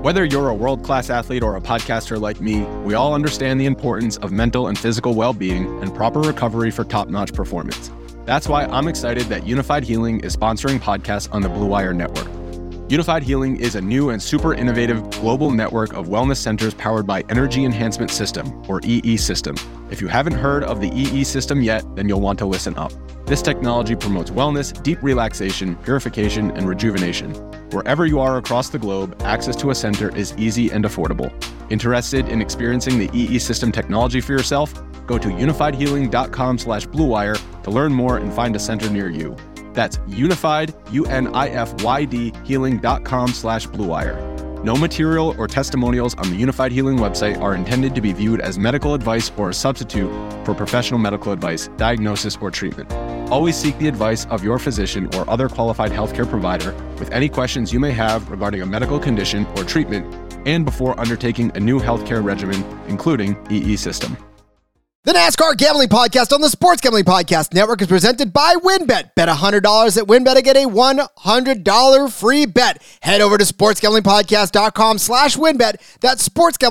Whether you're a world-class athlete or a podcaster like me, we all understand the importance of mental and physical well-being and proper recovery for top-notch performance. That's why I'm excited that Unified Healing is sponsoring podcasts on the Blue Wire Network. Unified Healing is a new and super innovative global network of wellness centers powered by Energy Enhancement System, or EE System. If you haven't heard of the EE System yet, then you'll want to listen up. This technology promotes wellness, deep relaxation, purification, and rejuvenation. Wherever you are across the globe, access to a center is easy and affordable. Interested in experiencing the EE System technology for yourself? Go to unifiedhealing.com/bluewire to learn more and find a center near you. That's unified, UNIFYD, healing.com/bluewire. No material or testimonials on the Unified Healing website are intended to be viewed as medical advice or a substitute for professional medical advice, diagnosis, or treatment. Always seek the advice of your physician or other qualified healthcare provider with any questions you may have regarding a medical condition or treatment and before undertaking a new healthcare regimen, including EE System. The NASCAR Gambling Podcast on the Sports Gambling Podcast Network is presented by WynnBET. Bet $100 at WynnBET to get a $100 free bet. Head over to sportsgamblingpodcast.com/WynnBET. That's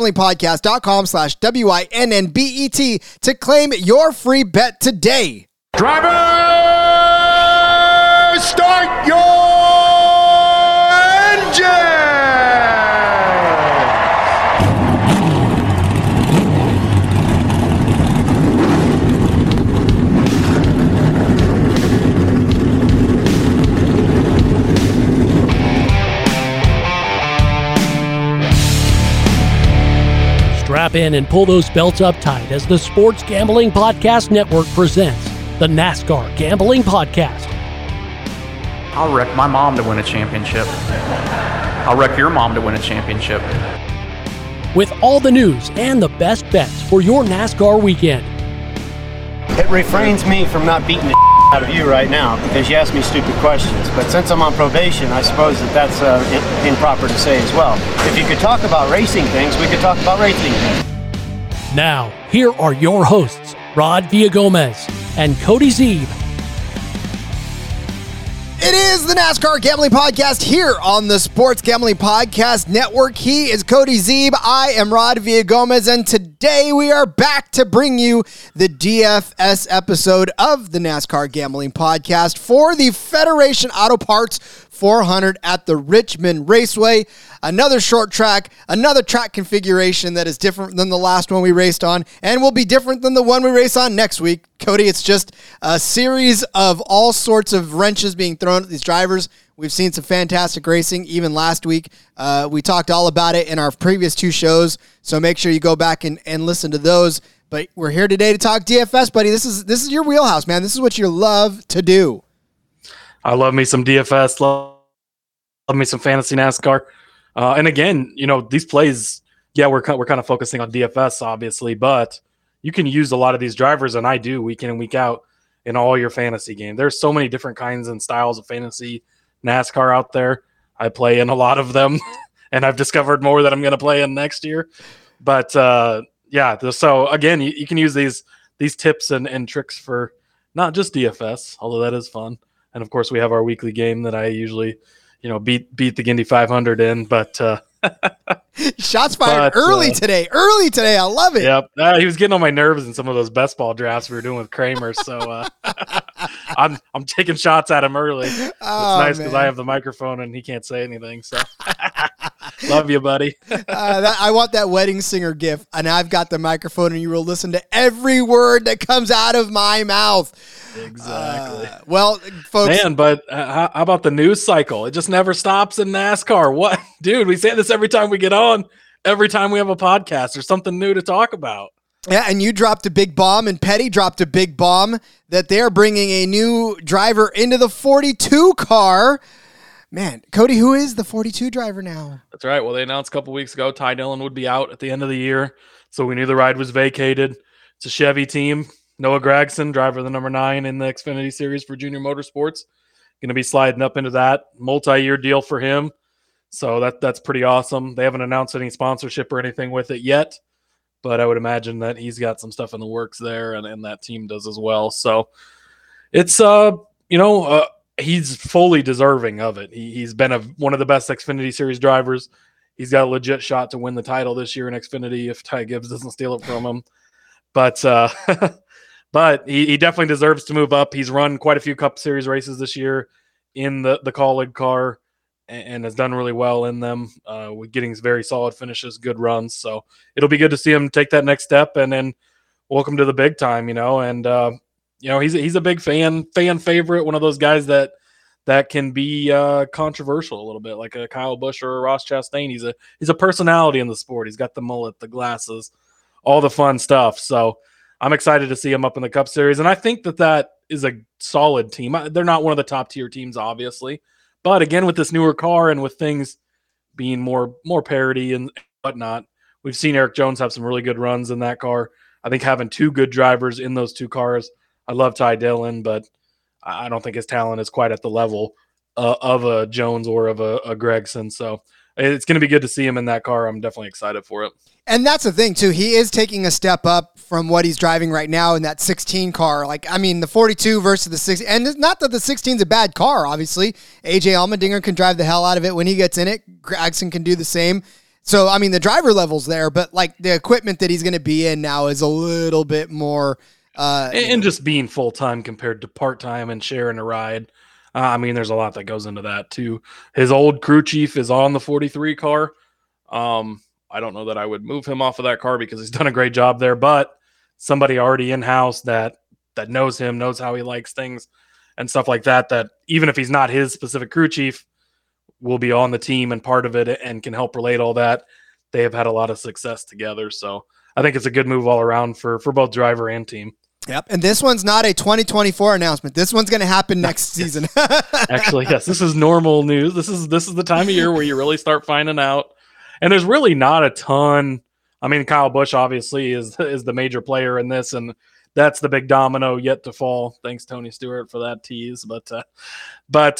sportsgamblingpodcast.com/WINNBET to claim your free bet today. Driver, start your engine! Strap in and pull those belts up tight as the Sports Gambling Podcast Network presents the NASCAR Gambling Podcast. I'll wreck my mom to win a championship. I'll wreck your mom to win a championship. With all the news and the best bets for your NASCAR weekend. It refrains me from not beating the out of you right now because you ask me stupid questions. But since I'm on probation, I suppose that's improper to say as well. If you could talk about racing things, we could talk about racing things. Now, here are your hosts, Rod Villagomez and Cody Zeeb. It is the NASCAR Gambling Podcast here on the Sports Gambling Podcast Network. He is Cody Zeeb. I am Rod Villagomez, and today we are back to bring you the DFS episode of the NASCAR Gambling Podcast for the Federation Auto Parts 400 at the Richmond Raceway. Another short track, another track configuration that is different than the last one we raced on and will be different than the one we race on next week. Cody, it's just a series of all sorts of wrenches being thrown at these drivers. We've seen some fantastic racing even last week. We talked all about it in our previous two shows, so make sure you go back and listen to those. But we're here today to talk DFS, buddy. This is your wheelhouse, man. This is what you love to do. I love me some DFS, love me some fantasy NASCAR. And again, these plays, yeah, we're kind of focusing on DFS, obviously, but you can use a lot of these drivers, and I do week in and week out in all your fantasy game. There's so many different kinds and styles of fantasy NASCAR out there. I play in a lot of them, and I've discovered more that I'm going to play in next year. But yeah, so again, you can use these tips and tricks for not just DFS, although that is fun. And of course, we have our weekly game that I usually, beat the Gindy 500 in. But shots fired early today. I love it. Yep, he was getting on my nerves in some of those best ball drafts we were doing with Kramer. So I'm taking shots at him early. It's nice because I have the microphone and he can't say anything. So love you, buddy. I want that wedding singer gif, and I've got the microphone, and you will listen to every word that comes out of my mouth. Exactly. Well, folks. Man, but how about the news cycle? It just never stops in NASCAR. What? Dude, we say this every time we get on. Every time we have a podcast, there's something new to talk about. Yeah, and you dropped a big bomb, and Petty dropped a big bomb that they're bringing a new driver into the 42 car. Man, Cody, who is the 42 driver now? That's right. Well, they announced a couple weeks ago Ty Dillon would be out at the end of the year, so we knew the ride was vacated. It's a Chevy team. Noah Gragson, driver of the number 9 in the Xfinity Series for Junior Motorsports, going to be sliding up into that multi-year deal for him. So that's pretty awesome. They haven't announced any sponsorship or anything with it yet, but I would imagine that he's got some stuff in the works there, and that team does as well. So it's he's fully deserving of it. He's been one of the best Xfinity Series drivers. he's got a legit shot to win the title this year in Xfinity if Ty Gibbs doesn't steal it from him. But but he definitely deserves to move up. He's run quite a few Cup Series races this year in the Kaulig car and has done really well in them, with getting very solid finishes, good runs. So it'll be good to see him take that next step and then welcome to the big time, and he's a big fan favorite, one of those guys that can be controversial a little bit, like a Kyle Busch or a Ross Chastain. He's a personality in the sport. He's got the mullet, the glasses, all the fun stuff. So I'm excited to see him up in the Cup Series, and I think that is a solid team. They're not one of the top tier teams, obviously, but again, with this newer car and with things being more parity and whatnot, we've seen Eric Jones have some really good runs in that car. I think having two good drivers in those two cars. I love Ty Dillon, but I don't think his talent is quite at the level of a Jones or of a Gregson. So it's going to be good to see him in that car. I'm definitely excited for it. And that's the thing, too. He is taking a step up from what he's driving right now in that 16 car. The 42 versus the 16. And it's not that the 16 is a bad car, obviously. AJ Allmendinger can drive the hell out of it when he gets in it. Gragson can do the same. So, the driver level's there, but, the equipment that he's going to be in now is a little bit more... and just being full-time compared to part-time and sharing a ride. There's a lot that goes into that, too. His old crew chief is on the 43 car. I don't know that I would move him off of that car because he's done a great job there, but somebody already in-house that knows him, knows how he likes things and stuff like that even if he's not his specific crew chief, will be on the team and part of it and can help relate all that. They have had a lot of success together. So I think it's a good move all around for both driver and team. Yep. And this one's not a 2024 announcement. This one's going to happen next season. Actually, yes, this is normal news. This is the time of year where you really start finding out. And there's really not a ton. Kyle Busch obviously is the major player in this, and that's the big domino yet to fall. Thanks, Tony Stewart, for that tease. But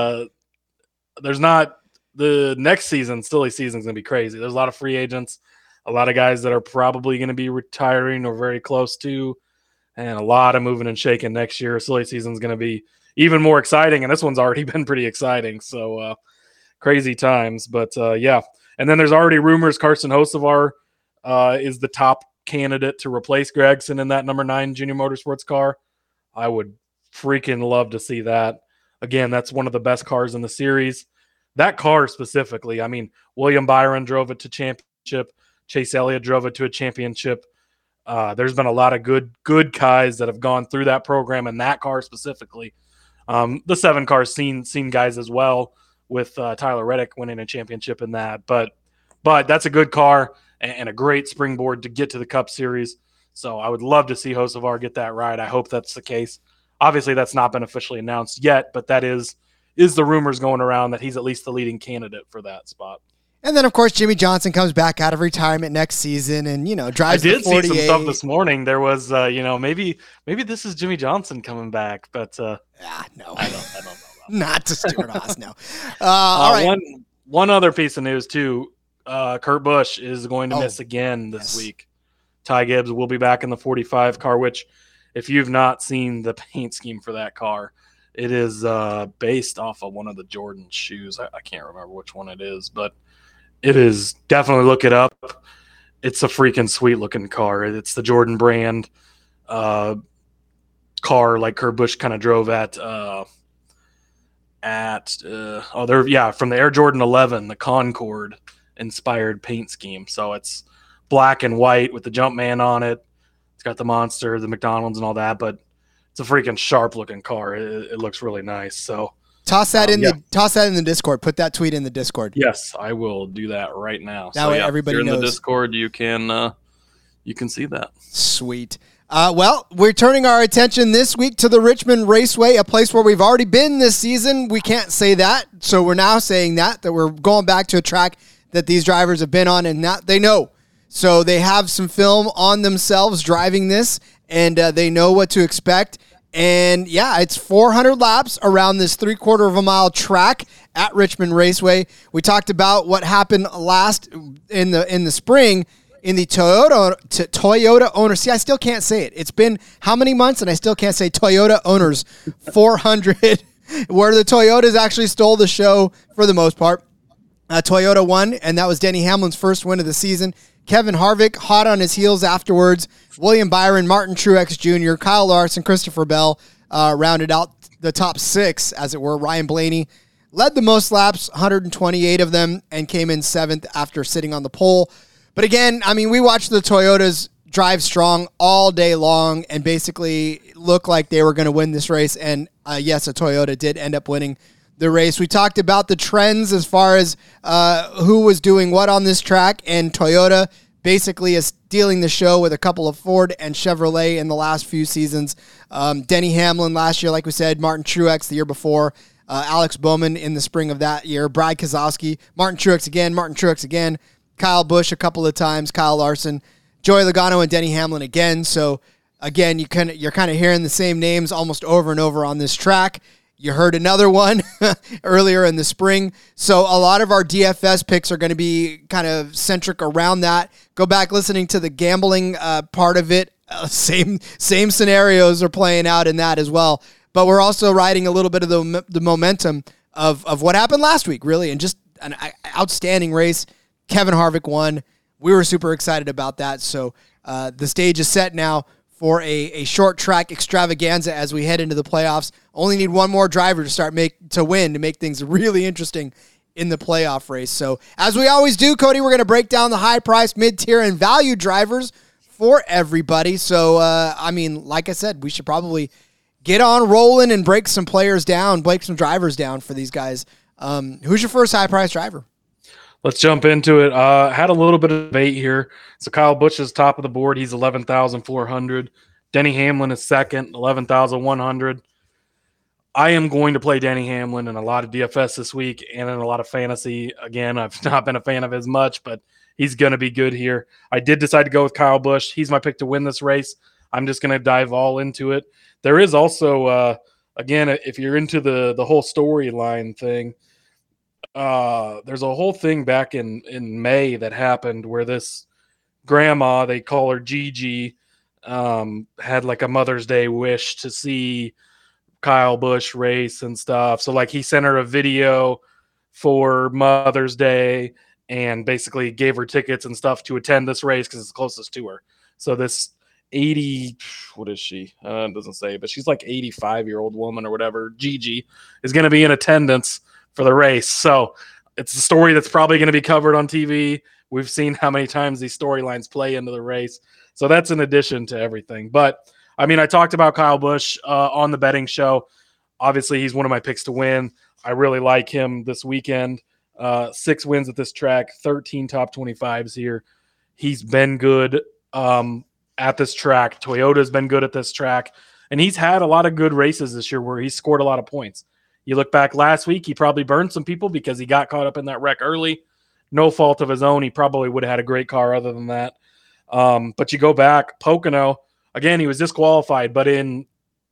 there's not the next season. Silly season's going to be crazy. There's a lot of free agents, a lot of guys that are probably going to be retiring or very close to, and a lot of moving and shaking next year. Silly season's going to be even more exciting, and this one's already been pretty exciting. So crazy times, but yeah. And then there's already rumors Carson Hocevar is the top candidate to replace Gragson in that number 9 Junior Motorsports car. I would freaking love to see that. Again, that's one of the best cars in the series. That car specifically, William Byron drove it to championship. Chase Elliott drove it to a championship. There's been a lot of good guys that have gone through that program and that car specifically. The 7 cars seen guys as well, with Tyler Reddick winning a championship in that. But that's a good car and a great springboard to get to the Cup Series. So I would love to see Hocevar get that ride. I hope that's the case. Obviously, that's not been officially announced yet, but that is the rumors going around that he's at least the leading candidate for that spot. And then, of course, Jimmy Johnson comes back out of retirement next season and, drives the 48. I did see some stuff this morning. There was, maybe this is Jimmy Johnson coming back, but no. I don't know. Not to Stewart Haas, no. All right. One other piece of news, too. Kurt Busch is going to miss again this week. Ty Gibbs will be back in the 45 car, which, if you've not seen the paint scheme for that car, it is based off of one of the Jordan shoes. I can't remember which one it is, but it is definitely, look it up. It's a freaking sweet looking car. It's the Jordan brand car like Kurt Busch kind of drove from the Air Jordan 11, the Concorde inspired paint scheme. So it's black and white with the Jumpman on it. It's got the Monster, the McDonald's and all that, but it's a freaking sharp looking car. It looks really nice. So toss that in the Discord. Put that tweet in the Discord. Yes, I will do that right now. That way everybody knows. If you're in the Discord, you can see that. Sweet. Well, we're turning our attention this week to the Richmond Raceway, a place where we've already been this season. We can't say that, so we're now saying that we're going back to a track that these drivers have been on and that they know. So they have some film on themselves driving this, and they know what to expect. And yeah, it's 400 laps around this 3/4 of a mile track at Richmond Raceway. We talked about what happened last in the spring in the Toyota owner. See, I still can't say it. It's been how many months and I still can't say Toyota owners 400, where the Toyotas actually stole the show for the most part. Toyota won, and that was Denny Hamlin's first win of the season. Kevin Harvick hot on his heels afterwards. William Byron, Martin Truex Jr., Kyle Larson, Christopher Bell rounded out the top 6, as it were. Ryan Blaney led the most laps, 128 of them, and came in 7th after sitting on the pole. But again, I mean, we watched the Toyotas drive strong all day long and basically look like they were going to win this race. And yes, a Toyota did end up winning the race. We talked about the trends as far as who was doing what on this track, and Toyota basically is stealing the show with a couple of Ford and Chevrolet in the last few seasons. Denny Hamlin last year, like we said, Martin Truex the year before, Alex Bowman in the spring of that year, Brad Keselowski, Martin Truex again, Kyle Busch a couple of times, Kyle Larson, Joey Logano, and Denny Hamlin again. So again, you're kind of hearing the same names almost over and over on this track. You heard another one earlier in the spring. So a lot of our DFS picks are going to be kind of centric around that. Go back listening to the gambling part of it. Same scenarios are playing out in that as well. But we're also riding a little bit of the momentum of what happened last week, really, and just an outstanding race. Kevin Harvick won. We were super excited about that. So the stage is set now for a short track extravaganza as we head into the playoffs. Only need one more driver to win to make things really interesting in the playoff race. So as we always do, Cody, we're going to break down the high price, mid-tier, and value drivers for everybody. So, I mean, like I said, we should probably get on rolling and break some drivers down for these guys. Who's your first high price driver? Let's jump into it. Had a little bit of debate here. So Kyle Busch is top of the board. He's 11,400. Denny Hamlin is second, 11,100. I am going to play Denny Hamlin in a lot of DFS this week and in a lot of fantasy. Again, I've not been a fan of his much, but he's going to be good here. I did decide to go with Kyle Busch. He's my pick to win this race. I'm just going to dive all into it. There is also, again, if you're into the whole storyline thing, there's a whole thing back in May that happened where this grandma, they call her Gigi, had like a Mother's Day wish to see Kyle Busch race and stuff. So like he sent her a video for Mother's Day and basically gave her tickets and stuff to attend this race because it's closest to her. So this 80, what is she? It doesn't say, but she's like 85-year-old woman or whatever. Gigi is going to be in attendance for the race. So it's a story that's probably going to be covered on TV. We've seen how many times these storylines play into the race. So that's in addition to everything. But I mean, I talked about Kyle Busch on the betting show. Obviously, he's one of my picks to win. I really like him this weekend. 6 wins at this track, 13 top 25s here. He's been good at this track. Toyota's been good at this track. And he's had a lot of good races this year where he's scored a lot of points. You look back last week, he probably burned some people because he got caught up in that wreck early. No fault of his own. He probably would have had a great car other than that. But you go back, Pocono, again, he was disqualified, but in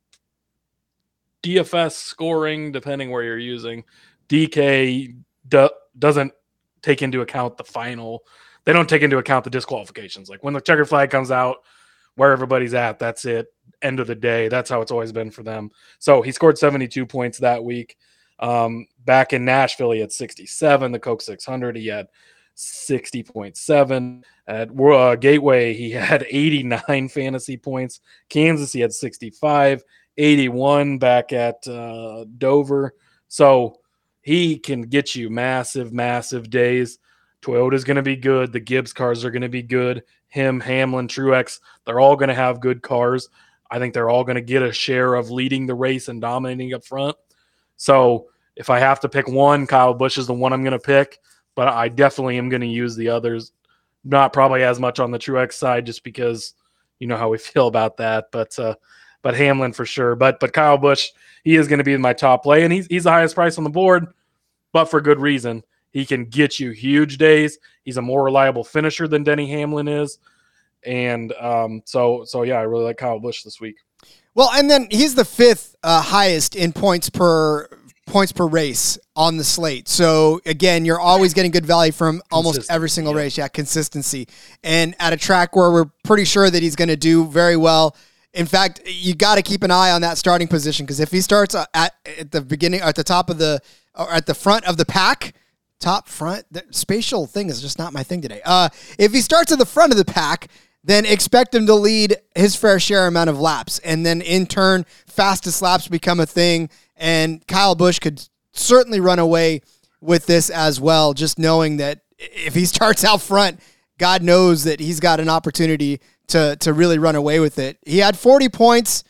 DFS scoring, depending where you're using, DK doesn't take into account the final. They don't take into account the disqualifications. Like when the checkered flag comes out, where everybody's at, that's it. End of the day. That's how it's always been for them. So he scored 72 points that week. Back in Nashville, he had 67. The Coke 600, he had 60.7. At Gateway, he had 89 fantasy points. Kansas, he had 65. 81 back at Dover. So he can get you massive, massive days. Toyota's going to be good. The Gibbs cars are going to be good. Him, Hamlin, Truex, they're all going to have good cars. I think they're all going to get a share of leading the race and dominating up front. So if I have to pick one, Kyle Busch is the one I'm going to pick, but I definitely am going to use the others. Not probably as much on the Truex side just because you know how we feel about that, but Hamlin for sure. But Kyle Busch, he is going to be my top play, and he's the highest price on the board, but for good reason. He can get you huge days. He's a more reliable finisher than Denny Hamlin is. And so yeah, I really like Kyle Busch this week. Well, and then he's the 5th highest in points per race on the slate. So again, you're always getting good value from almost every single race. Yeah, consistency. And at a track where we're pretty sure that he's going to do very well. In fact, you got to keep an eye on that starting position because if he starts at the beginning, at the top of or at the front of the pack, top, front. The spatial thing is just not my thing today. If he starts at the front of the pack, then expect him to lead his fair share amount of laps. And then in turn, fastest laps become a thing. And Kyle Busch could certainly run away with this as well, just knowing that if he starts out front, God knows that he's got an opportunity to really run away with it. He had 40 points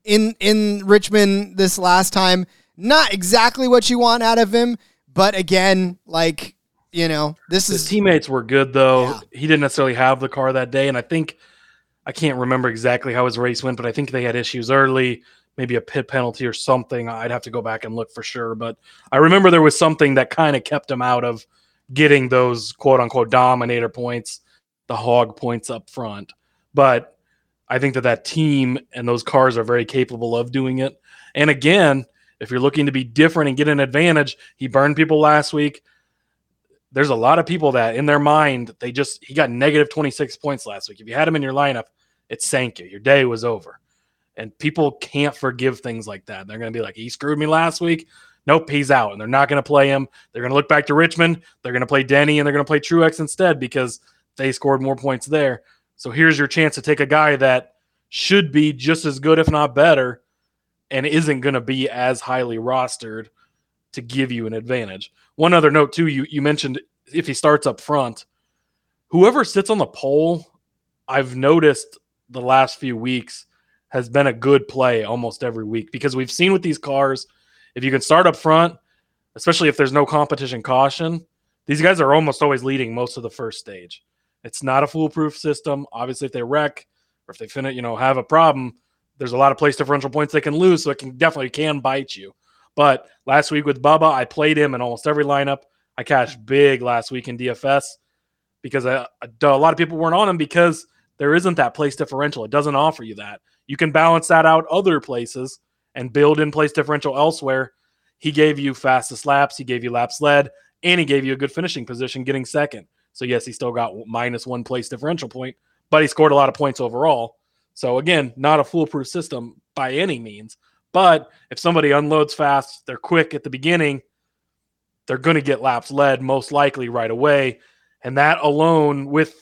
in Richmond this last time. Not exactly what you want out of him, but again, like, you know, His teammates were good, though. Yeah. He didn't necessarily have the car that day, and I can't remember exactly how his race went, but I think they had issues early, maybe a pit penalty or something. I'd have to go back and look for sure, but I remember there was something that kind of kept him out of getting those quote-unquote dominator points, the hog points up front. But I think that team and those cars are very capable of doing it. And again, if you're looking to be different and get an advantage, he burned people last week. There's a lot of people that in their mind, he got negative 26 points last week. If you had him in your lineup, it sank you. Your day was over. And people can't forgive things like that. They're going to be like, he screwed me last week. Nope, he's out. And they're not going to play him. They're going to look back to Richmond. They're going to play Denny, and they're going to play Truex instead because they scored more points there. So here's your chance to take a guy that should be just as good, if not better, and isn't going to be as highly rostered to give you an advantage. One other note, too, you mentioned if he starts up front, whoever sits on the pole, I've noticed the last few weeks has been a good play almost every week because we've seen with these cars, if you can start up front, especially if there's no competition caution, these guys are almost always leading most of the first stage. It's not a foolproof system. Obviously, if they wreck or if they have a problem, there's a lot of place differential points they can lose, so it definitely can bite you. But last week with Bubba, I played him in almost every lineup. I cashed big last week in DFS because a lot of people weren't on him because there isn't that place differential. It doesn't offer you that. You can balance that out other places and build in place differential elsewhere. He gave you fastest laps. He gave you laps led, and he gave you a good finishing position getting second. So, yes, he still got -1 place differential point, but he scored a lot of points overall. So, again, not a foolproof system by any means. But if somebody unloads fast, they're quick at the beginning, they're going to get laps led most likely right away. And that alone, with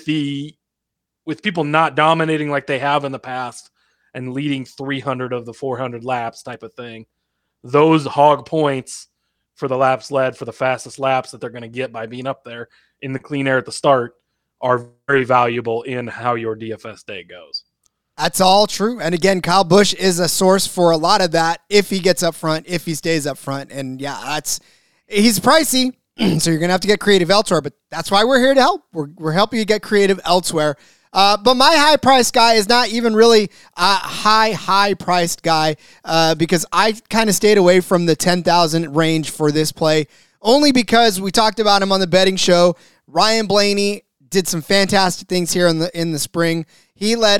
people not dominating like they have in the past and leading 300 of the 400 laps type of thing, those hog points for the laps led, for the fastest laps that they're going to get by being up there in the clean air at the start are very valuable in how your DFS day goes. That's all true. And again, Kyle Busch is a source for a lot of that if he gets up front, if he stays up front. And yeah, he's pricey, so you're going to have to get creative elsewhere, but that's why we're here to help. We're helping you get creative elsewhere. But my high-priced guy is not even really a high-priced guy because I kind of stayed away from the 10,000 range for this play, only because we talked about him on the betting show. Ryan Blaney did some fantastic things here in the spring. He led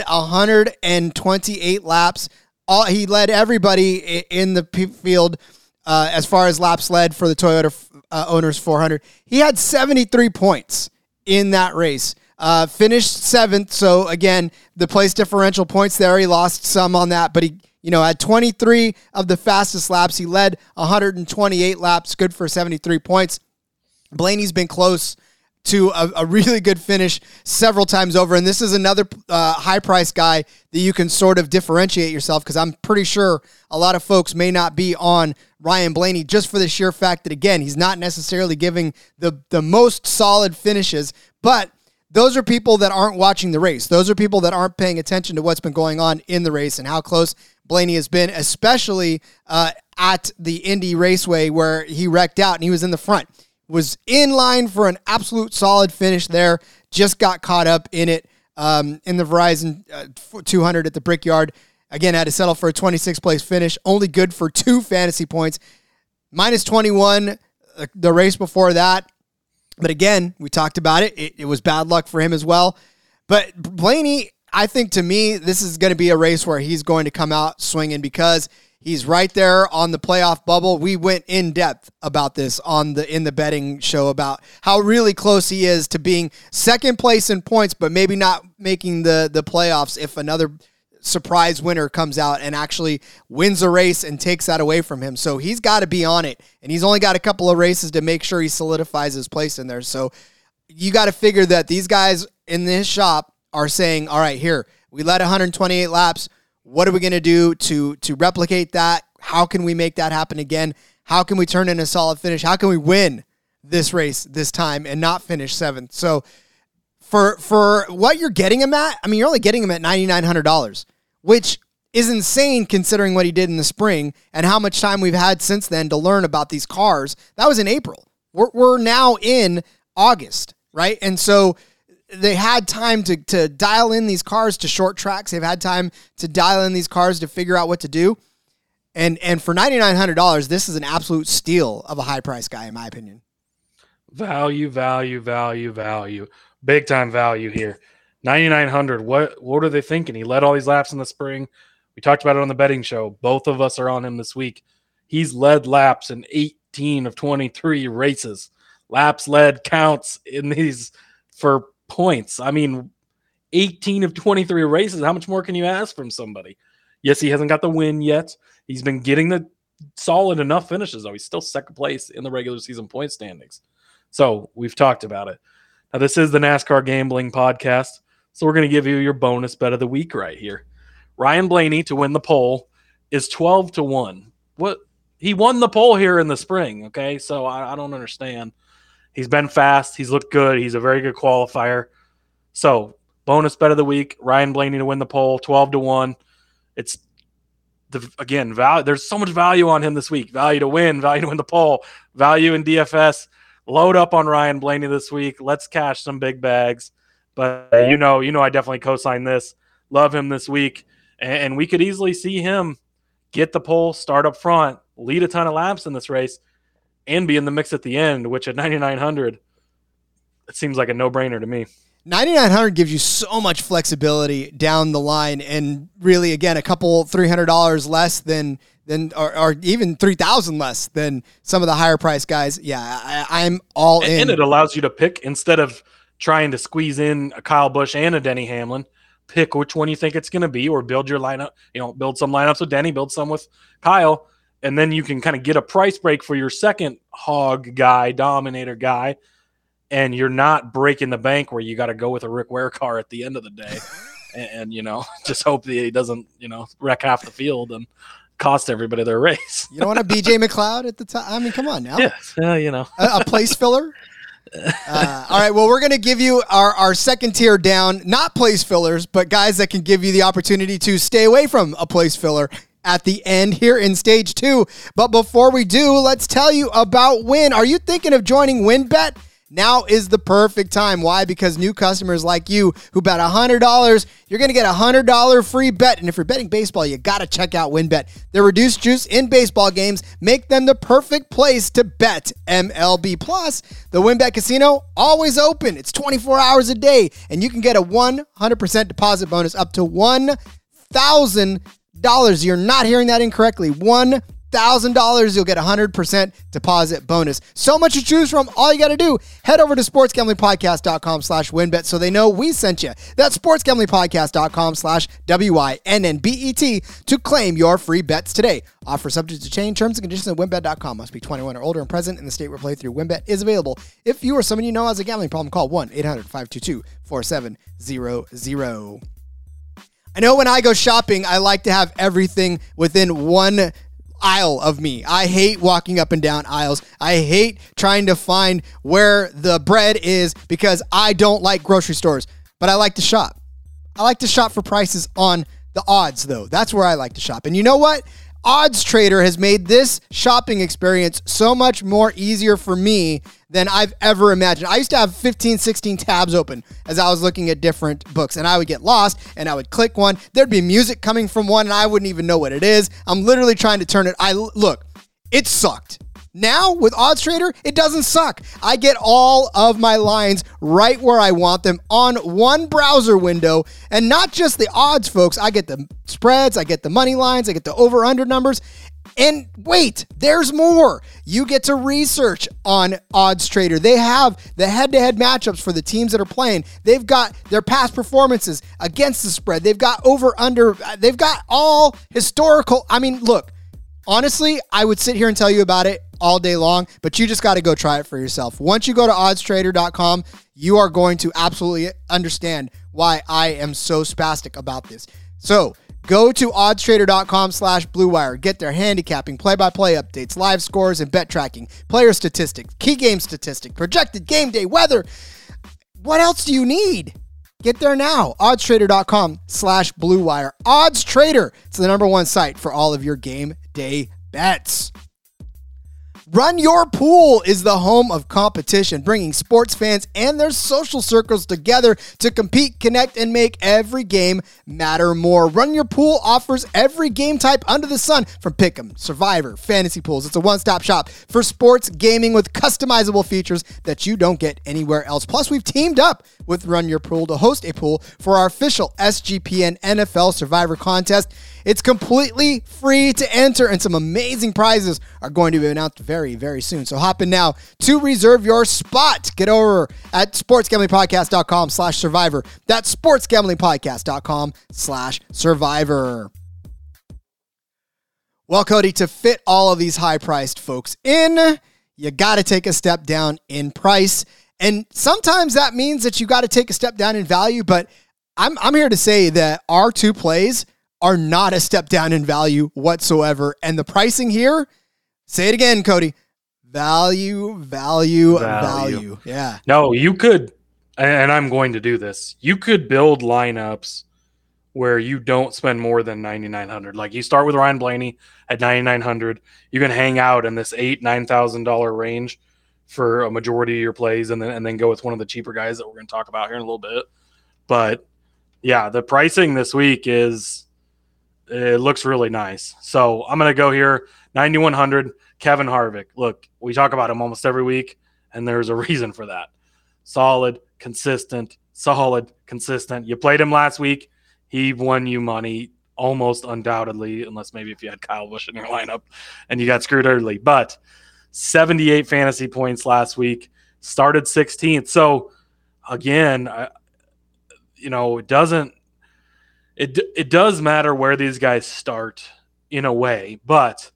128 laps. He led everybody in the field as far as laps led for the Toyota Owners 400. He had 73 points in that race. Finished 7th. So again, the place differential points there, he lost some on that, but he, had 23 of the fastest laps. He led 128 laps, good for 73 points. Blaney's been close to a really good finish several times over. And this is another high-priced guy that you can sort of differentiate yourself because I'm pretty sure a lot of folks may not be on Ryan Blaney just for the sheer fact that, again, he's not necessarily giving the most solid finishes, but those are people that aren't watching the race. Those are people that aren't paying attention to what's been going on in the race and how close Blaney has been, especially at the Indy Raceway where he wrecked out and he was in the front. Was in line for an absolute solid finish there. Just got caught up in it in the Verizon 200 at the Brickyard. Again, had to settle for a 26th place finish. Only good for 2 fantasy points. -21 the race before that. But again, we talked about it. It was bad luck for him as well. But Blaney, I think to me, this is going to be a race where he's going to come out swinging because he's right there on the playoff bubble. We went in depth about this in the betting show about how really close he is to being second place in points, but maybe not making the playoffs if another surprise winner comes out and actually wins a race and takes that away from him. So he's got to be on it, and he's only got a couple of races to make sure he solidifies his place in there. So you got to figure that these guys in this shop are saying, all right, here, we led 128 laps. What are we going to do to replicate that? How can we make that happen again? How can we turn in a solid finish? How can we win this race this time and not finish 7th? So for what you're getting him at, I mean, you're only getting him at $9,900, which is insane considering what he did in the spring and how much time we've had since then to learn about these cars. That was in April. We're now in August, right? And so they had time to dial in these cars to short tracks. They've had time to dial in these cars to figure out what to do. And for $9,900, this is an absolute steal of a high-price guy, in my opinion. Value. Big time value here. $9,900. What are they thinking? He led all these laps in the spring. We talked about it on the betting show. Both of us are on him this week. He's led laps in 18 of 23 races. Laps led counts in these for points. I mean, 18 of 23 races. How much more can you ask from somebody? Yes, he hasn't got the win yet. He's been getting the solid enough finishes, though. He's still second place in the regular season point standings. So we've talked about it. Now, this is the NASCAR Gambling Podcast, so we're going to give you your bonus bet of the week right here. Ryan Blaney to win the pole is 12-1. What? He won the pole here in the spring, okay? So I don't understand. He's been fast. He's looked good. He's a very good qualifier. So bonus bet of the week, Ryan Blaney to win the pole, 12-1. It's value. There's so much value on him this week. Value to win the pole, value in DFS. Load up on Ryan Blaney this week. Let's cash some big bags. But you know, I definitely co-sign this. Love him this week, and we could easily see him get the pole, start up front, lead a ton of laps in this race, and be in the mix at the end. Which at $9,900, it seems like a no-brainer to me. $9,900 gives you so much flexibility down the line, and really, again, a couple $300 less than or even $3,000 less than some of the higher price guys. Yeah, I'm all in. And it allows you to pick, instead of trying to squeeze in a Kyle Busch and a Denny Hamlin, pick which one you think it's going to be, or build your lineup. Build some lineups with Denny, build some with Kyle, and then you can kind of get a price break for your second hog guy, dominator guy. And you're not breaking the bank where you got to go with a Rick Ware car at the end of the day. and just hope that he doesn't, wreck half the field and cost everybody their race. You don't want a BJ McLeod at the time? I mean, come on now. Yeah, a place filler? All right, well, we're going to give you our second tier down, not place fillers, but guys that can give you the opportunity to stay away from a place filler at the end here in stage 2. But before we do, let's tell you about Win. Are you thinking of joining WynnBET? Now is the perfect time. Why? Because new customers like you who bet $100, you're going to get a $100 free bet. And if you're betting baseball, you got to check out WynnBET. Their reduced juice in baseball games make them the perfect place to bet MLB. Plus, the WynnBET Casino, always open. It's 24 hours a day, and you can get a 100% deposit bonus up to $1,000. You're not hearing that incorrectly. $1,000, you'll get 100% deposit bonus. So much to choose from. All you got to do, head over to sportsgamblingpodcast.com/WynnBET so they know we sent you. That's sportsgamblingpodcast.com/WYNNBET to claim your free bets today. Offer subject to change. Terms and conditions at WynnBET.com. Must be 21 or older and present in the state where playthrough WynnBET is available. If you or someone you know has a gambling problem, call 1-800-522-4700. I know when I go shopping, I like to have everything within one aisle of me. I hate walking up and down aisles. I hate trying to find where the bread is because I don't like grocery stores, but I like to shop. I like to shop for prices on the odds, though. That's where I like to shop. And you know what? Odds Trader has made this shopping experience so much more easier for me than I've ever imagined. I used to have 15, 16 tabs open as I was looking at different books, and I would get lost, and I would click one. There'd be music coming from one, and I wouldn't even know what it is. I'm literally trying to turn it. Look, it sucked. Now, with Odds Trader, it doesn't suck. I get all of my lines right where I want them on one browser window, and not just the odds, folks. I get the spreads, I get the money lines, I get the over-under numbers. And wait, there's more. You get to research on Odds Trader. They have the head-to-head matchups for the teams that are playing. They've got their past performances against the spread. They've got over-under. They've got all historical. I mean, look, honestly, I would sit here and tell you about it all day long, but you just got to go try it for yourself. Once you go to oddstrader.com, you are going to absolutely understand why I am so spastic about this. So go to oddstrader.com/bluewire. Get their handicapping, play-by-play updates, live scores, and bet tracking, player statistics, key game statistics, projected game day weather. What else do you need? Get there now. oddstrader.com/bluewire. OddsTrader. It's the #1 site for all of your game day bets. Run Your Pool is the home of competition, bringing sports fans and their social circles together to compete, connect, and make every game matter more. Run Your Pool offers every game type under the sun, from Pick'em, Survivor, Fantasy Pools. It's a one-stop shop for sports gaming with customizable features that you don't get anywhere else. Plus, we've teamed up with Run Your Pool to host a pool for our official SGPN NFL Survivor contest. It's completely free to enter, and some amazing prizes are going to be announced very, very soon. So hop in now to reserve your spot. Get over at sportsgamblingpodcast.com/survivor. That's sportsgamblingpodcast.com/survivor. Well, Cody, to fit all of these high-priced folks in, you got to take a step down in price. And sometimes that means that you got to take a step down in value, but I'm here to say that our two plays are not a step down in value whatsoever. And the pricing here, say it again, Cody, value. Yeah. No, you could, and I'm going to do this. You could build lineups where you don't spend more than $9,900. Like, you start with Ryan Blaney at $9,900. You can hang out in this $8,000-$9,000 range for a majority of your plays, and then go with one of the cheaper guys that we're going to talk about here in a little bit. But yeah, the pricing this week it looks really nice. So I'm going to go here, 9,100, Kevin Harvick. Look, we talk about him almost every week, and there's a reason for that. Solid, consistent. You played him last week. He won you money almost undoubtedly, unless maybe if you had Kyle Busch in your lineup and you got screwed early. But 78 fantasy points last week, started 16th. So again, it does matter where these guys start in a way, but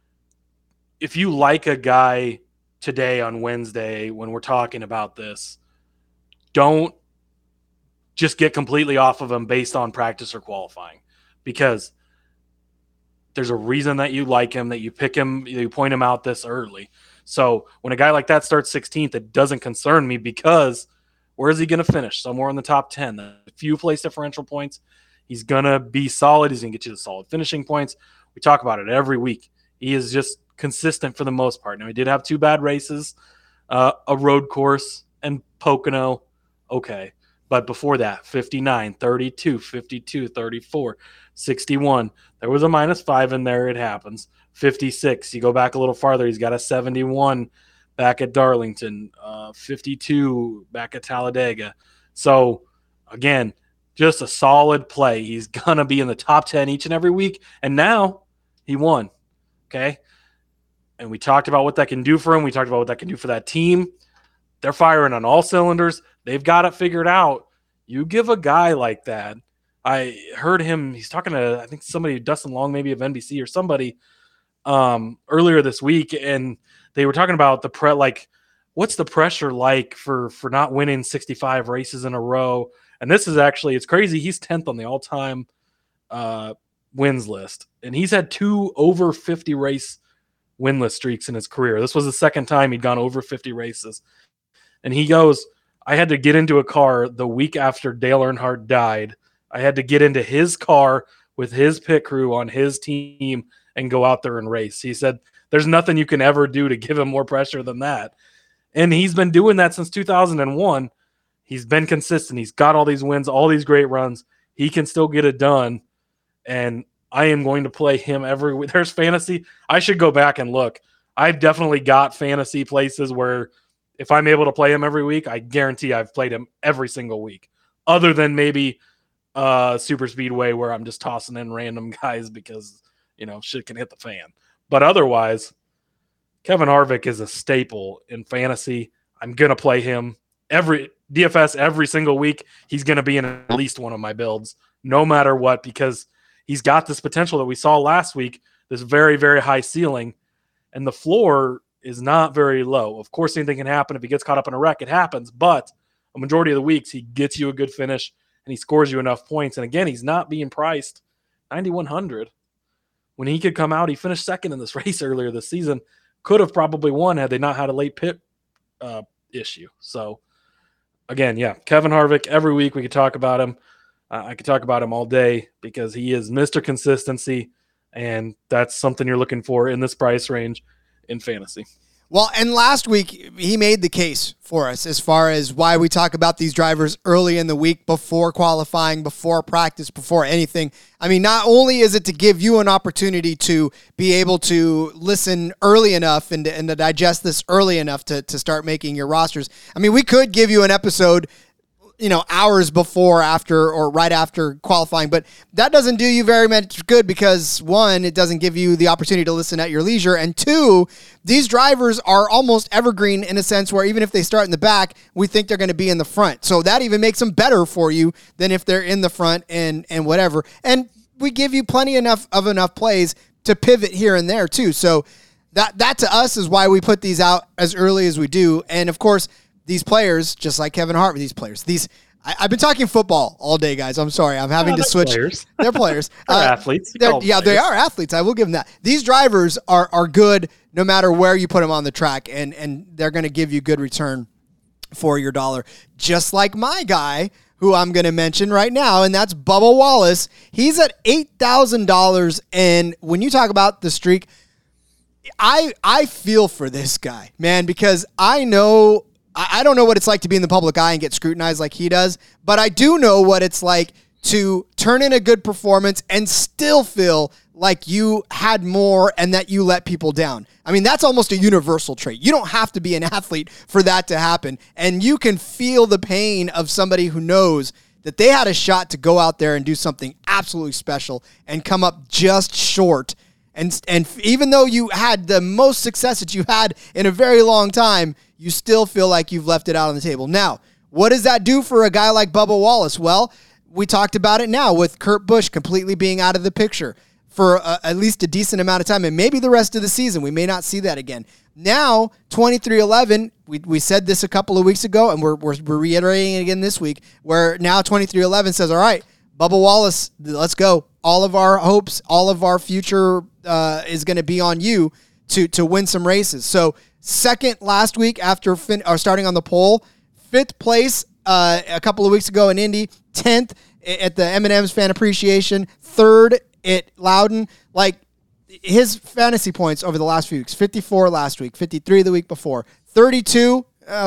if you like a guy today on Wednesday when we're talking about this, don't just get completely off of him based on practice or qualifying, because there's a reason that you like him, that you pick him, you point him out this early. So when a guy like that starts 16th, it doesn't concern me, because where is he going to finish? Somewhere in the top 10. A few place differential points. He's going to be solid. He's going to get you the solid finishing points. We talk about it every week. He is just consistent for the most part. Now, he did have 2 bad races, a road course, and Pocono. Okay. But before that, 59, 32, 52, 34, 61. There was a -5 in there. It happens. 56. You go back a little farther. He's got a 71 back at Darlington, 52 back at Talladega. So, again, just a solid play. He's going to be in the top 10 each and every week. And now he won. Okay. And we talked about what that can do for him. We talked about what that can do for that team. They're firing on all cylinders. They've got it figured out. You give a guy like that. I heard him. He's talking to, I think, somebody, Dustin Long, maybe of NBC or somebody, earlier this week. And they were talking about what's the pressure like for not winning 65 races in a row? And this is actually, it's crazy. He's 10th on the all-time wins list. And he's had 2 over 50 race winless streaks in his career. This was the second time he'd gone over 50 races. And he goes, I had to get into a car the week after Dale Earnhardt died. I had to get into his car with his pit crew on his team and go out there and race. He said, there's nothing you can ever do to give him more pressure than that. And he's been doing that since 2001. He's been consistent. He's got all these wins, all these great runs. He can still get it done. And I am going to play him every week. There's fantasy. I should go back and look. I've definitely got fantasy places where if I'm able to play him every week, I guarantee I've played him every single week, other than maybe Super Speedway where I'm just tossing in random guys because, shit can hit the fan. But otherwise, Kevin Harvick is a staple in fantasy. I'm going to play him every DFS every single week. He's going to be in at least one of my builds, no matter what, because he's got this potential that we saw last week, this very, very high ceiling, and the floor is not very low. Of course, anything can happen. If he gets caught up in a wreck, it happens, but a majority of the weeks, he gets you a good finish and he scores you enough points. And again, he's not being priced 9,100. When he could come out, he finished second in this race earlier this season. Could have probably won had they not had a late pit issue. So, again, yeah, Kevin Harvick, every week we could talk about him. I could talk about him all day because he is Mr. Consistency, and that's something you're looking for in this price range in fantasy. Well, and last week, he made the case for us as far as why we talk about these drivers early in the week, before qualifying, before practice, before anything. I mean, not only is it to give you an opportunity to be able to listen early enough and to digest this early enough to start making your rosters. I mean, we could give you an episode, hours before, after, or right after qualifying, but that doesn't do you very much good because, one, it doesn't give you the opportunity to listen at your leisure, and two, these drivers are almost evergreen in a sense where even if they start in the back, we think they're going to be in the front. So that even makes them better for you than if they're in the front and whatever. And we give you plenty enough plays to pivot here and there too. So that to us is why we put these out as early as we do. And of course, these players, just like Kevin Hart, I've been talking football all day, guys. I'm sorry. I'm having to switch. Players. They're players. They're athletes. They are athletes. I will give them that. These drivers are good no matter where you put them on the track, and they're going to give you good return for your dollar. Just like my guy, who I'm going to mention right now, and that's Bubba Wallace. He's at $8,000, and when you talk about the streak, I feel for this guy, man, because I don't know what it's like to be in the public eye and get scrutinized like he does, but I do know what it's like to turn in a good performance and still feel like you had more and that you let people down. I mean, that's almost a universal trait. You don't have to be an athlete for that to happen, and you can feel the pain of somebody who knows that they had a shot to go out there and do something absolutely special and come up just short. And even though you had the most success that you had in a very long time, you still feel like you've left it out on the table. Now, what does that do for a guy like Bubba Wallace? Well, we talked about it now with Kurt Busch completely being out of the picture for at least a decent amount of time, and maybe the rest of the season. We may not see that again. Now, 23XI, we said this a couple of weeks ago, and we're reiterating it again this week, where now 23XI says, all right, Bubba Wallace, let's go. All of our hopes, all of our future is going to be on you to win some races. So second last week after starting on the pole, fifth place a couple of weeks ago in Indy, 10th at the M&M's Fan Appreciation, third at Loudon. Like, his fantasy points over the last few weeks, 54 last week, 53 the week before, 32,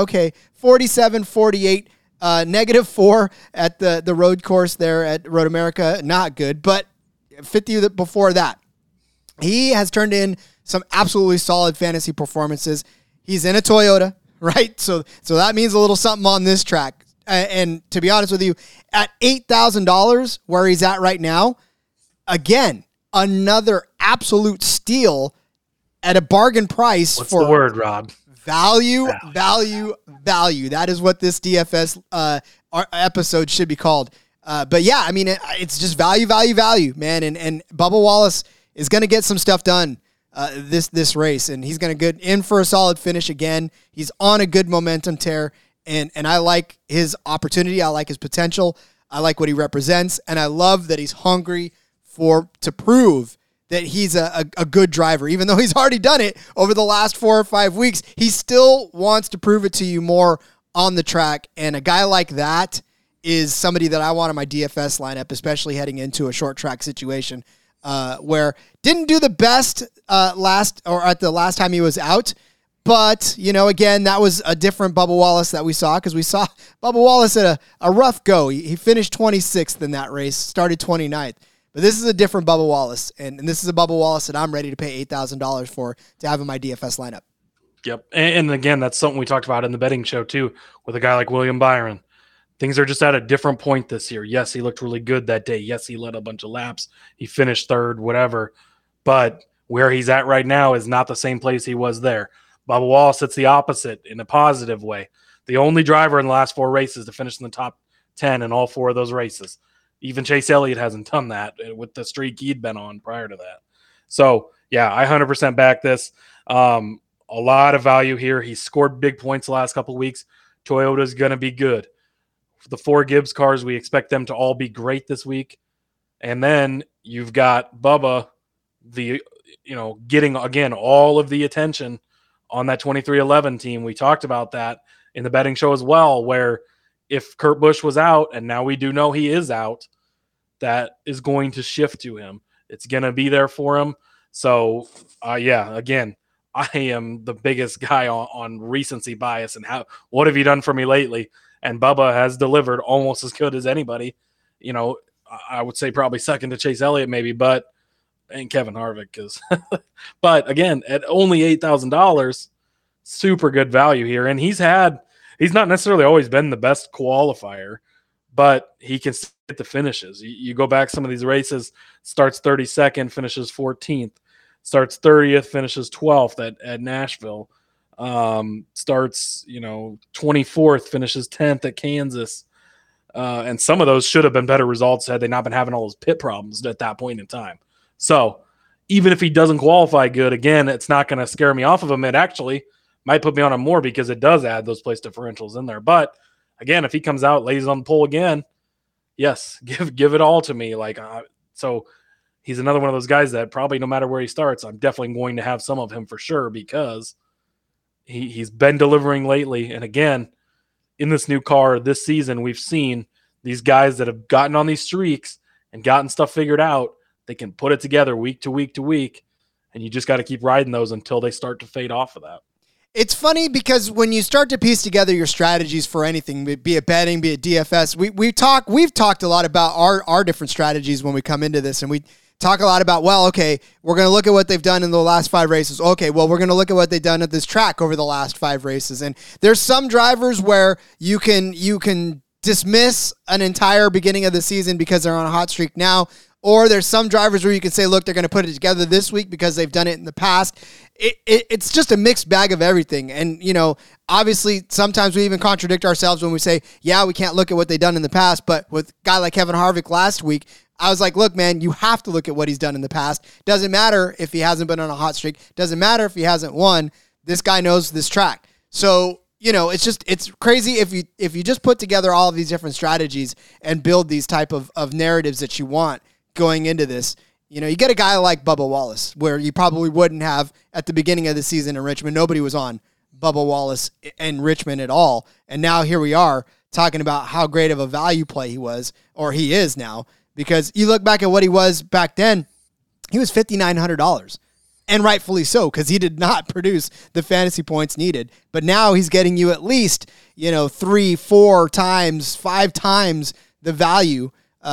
47, 48, -4 at the road course there at Road America, not good, but 50 before that. He has turned in some absolutely solid fantasy performances. He's in a Toyota, right? So that means a little something on this track. And to be honest with you, at $8,000 where he's at right now, again, another absolute steal at a bargain price. What's the word, Rob? Value. That is what this DFS episode should be called. But yeah, I mean, it's just value, man. And Bubba Wallace is going to get some stuff done this race, and he's going to get in for a solid finish again. He's on a good momentum tear, and I like his opportunity. I like his potential. I like what he represents, and I love that he's hungry to prove that he's a good driver. Even though he's already done it over the last 4 or 5 weeks, he still wants to prove it to you more on the track, and a guy like that is somebody that I want in my DFS lineup, especially heading into a short track situation where didn't do the best at the last time he was out. But, again, that was a different Bubba Wallace that we saw, because we saw Bubba Wallace at a rough go. He finished 26th in that race, started 29th. But this is a different Bubba Wallace, and this is a Bubba Wallace that I'm ready to pay $8,000 for to have in my DFS lineup. Yep. And again, that's something we talked about in the betting show too, with a guy like William Byron. Things are just at a different point this year. Yes, he looked really good that day. Yes, he led a bunch of laps. He finished third, whatever. But where he's at right now is not the same place he was there. Bubba Wallace, it's the opposite in a positive way. The only driver in the last 4 races to finish in the top 10 in all 4 of those races. Even Chase Elliott hasn't done that with the streak he'd been on prior to that. So, yeah, I 100% back this. A lot of value here. He scored big points the last couple of weeks. Toyota's going to be good. For the 4 Gibbs cars, we expect them to all be great this week. And then you've got Bubba, getting, again, all of the attention on that 2311 team. We talked about that in the betting show as well, where if Kurt Busch was out, and now we do know he is out, that is going to shift to him. It's going to be there for him. So, again, I am the biggest guy on recency bias and what have you done for me lately? And Bubba has delivered almost as good as anybody. I would say probably second to Chase Elliott maybe, and Kevin Harvick is. But again, at only $8,000, super good value here. And he's not necessarily always been the best qualifier, but he can hit the finishes. You go back some of these races, starts 32nd, finishes 14th, starts 30th, finishes 12th at Nashville, starts 24th, finishes 10th at Kansas. And some of those should have been better results had they not been having all those pit problems at that point in time. So even if he doesn't qualify good, again, it's not going to scare me off of him. It actually might put me on him more because it does add those place differentials in there. But again, if he comes out, lays on the pole again, yes, give it all to me. So he's another one of those guys that probably no matter where he starts, I'm definitely going to have some of him for sure because he's been delivering lately. And again, in this new car this season, we've seen these guys that have gotten on these streaks and gotten stuff figured out. They can put it together week to week to week, and you just got to keep riding those until they start to fade off of that. It's funny because when you start to piece together your strategies for anything, be it betting, be it DFS, we've talked a lot about our different strategies when we come into this, and we talk a lot about, well, okay, we're going to look at what they've done in the last 5 races. Okay, well, we're going to look at what they've done at this track over the last 5 races. And there's some drivers where you can dismiss an entire beginning of the season because they're on a hot streak now. Or there's some drivers where you can say, look, they're going to put it together this week because they've done it in the past. It's just a mixed bag of everything. And, obviously sometimes we even contradict ourselves when we say, yeah, we can't look at what they've done in the past. But with a guy like Kevin Harvick last week, I was like, look, man, you have to look at what he's done in the past. Doesn't matter if he hasn't been on a hot streak. Doesn't matter if he hasn't won. This guy knows this track. So, it's crazy if you just put together all of these different strategies and build these type of narratives that you want going into this. You get a guy like Bubba Wallace, where you probably wouldn't have at the beginning of the season in Richmond. Nobody was on Bubba Wallace in Richmond at all. And now here we are talking about how great of a value play he was, or he is now, because you look back at what he was back then, he was $5,900. And rightfully so, because he did not produce the fantasy points needed. But now he's getting you at least, 3, 4 times, 5 times the value